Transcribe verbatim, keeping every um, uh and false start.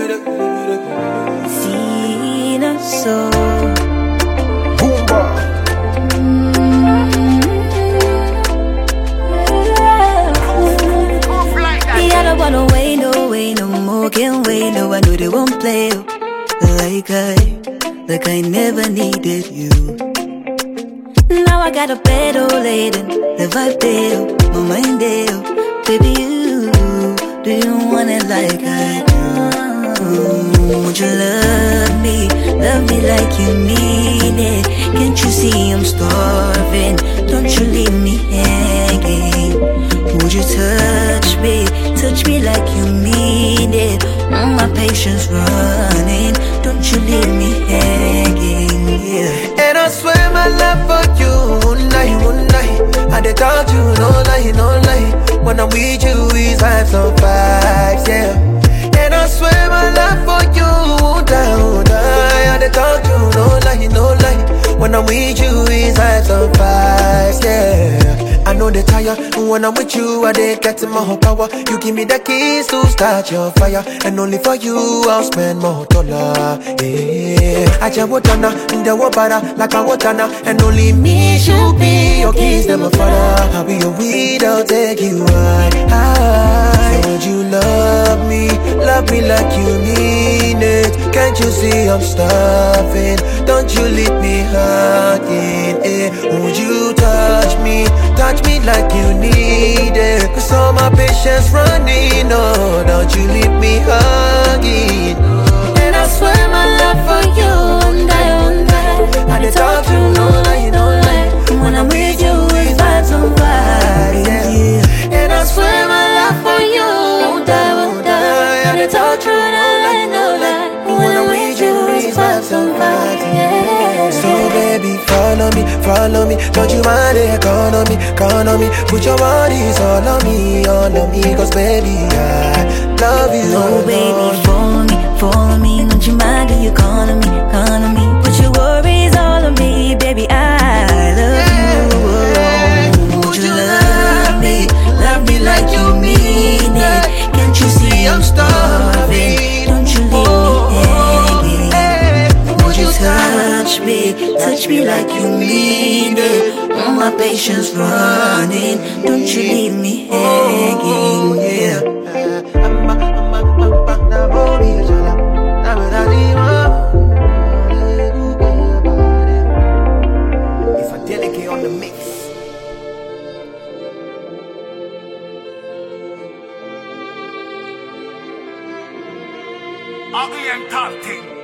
Fina so I don't wanna wait, no way, no more, can't wait, no, I know they won't play like I, like I never needed you. Now I got a bed all laden, the vibe there, my mind there, baby you, do you want it like I do? Would you love me, love me like you mean it? Can't you see I'm starving, don't you leave me hanging? Would you touch me, touch me like you mean it? Mm, my patience running, don't you leave me hanging, yeah. And I swear my love for you, one night, one night I did talk to you, no lie, no lie. When I'm with you, it's vibes on vibes, yeah. And I swear my love for you, won't die, won't die. I did talk to you, no lie, no lie. When I'm with you, it's vibes on vibes, yeah. I know they tire, when I'm with you, I dey get my whole power. You give me the keys to start your fire, and only for you, I'll spend more dollar, yeah. I just want to know, the water, like a water now, and only me should be your keys, them a father. I'll be your weed, I'll take you high, high. So would you love me, love me like you mean it? Can't you see I'm starving? Don't you leave me hurting, eh? Would you touch me, touch me like you need it? Cause all my patience running, oh, don't you leave me hugging. And I swear my love for you, one day, one day I did talk to you, no lie, no lie. When I'm with you, it's vibes on vibes, yeah. And I swear my love for you, one day, one day I did talk to you, no lie, no lie. When I'm with you, it's vibes on vibes, yeah. So baby, follow me, follow me. Don't you mind the economy, economy. Put your bodies all on me, all on me. Cause baby, I love you. No baby, follow me, follow me. Don't you mind the economy, economy. Put your worries all on me, baby, I love you. Would you love me, love me like you mean it? Can't you see I'm starving? Don't you leave me hanging? Would you touch me, touch me like you mean it? All my patience running, don't you leave me hanging, yeah. If I delegate on the mix. Ugly and Talking.